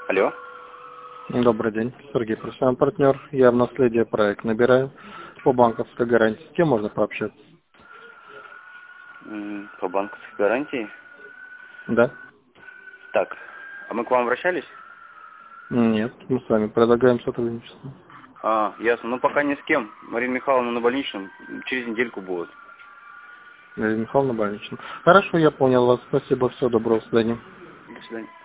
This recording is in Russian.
Алло. Добрый день, Сергей, профессиональный партнер. Я в наследие проект набираю по банковской гарантии. С кем можно пообщаться? По банковской гарантии? Да? Так, а мы к вам обращались? Нет, мы с вами предлагаем сотрудничество. Ясно. Ну, пока ни с кем. Марина Михайловна на больничном. Через недельку будет. Марина Михайловна больничная. Хорошо, я понял вас. Спасибо, всего доброго, до свидания. До свидания.